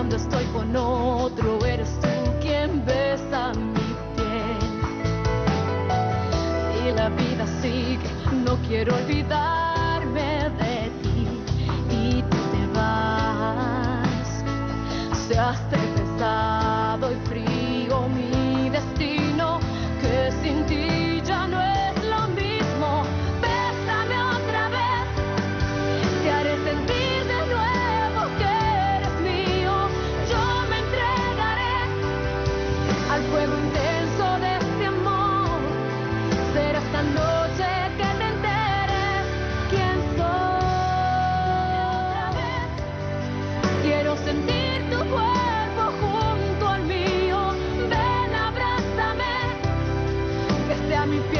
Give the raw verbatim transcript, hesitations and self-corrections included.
cuando estoy con otro, eres tú quien besa mi piel. Y la vida sigue, no quiero olvidarme de ti. Y tú te vas, se hace pesado y frío mi destino, que sin ti ya no es lo mismo. Bésame otra vez, te haré sentir de nuevo que eres mío. Yo me entregaré al fuego intenso de este amor. Será esta noche que te enteres quién soy. Otra vez quiero sentir tu cuerpo junto al mío. Ven, abrázame, que sea mi piel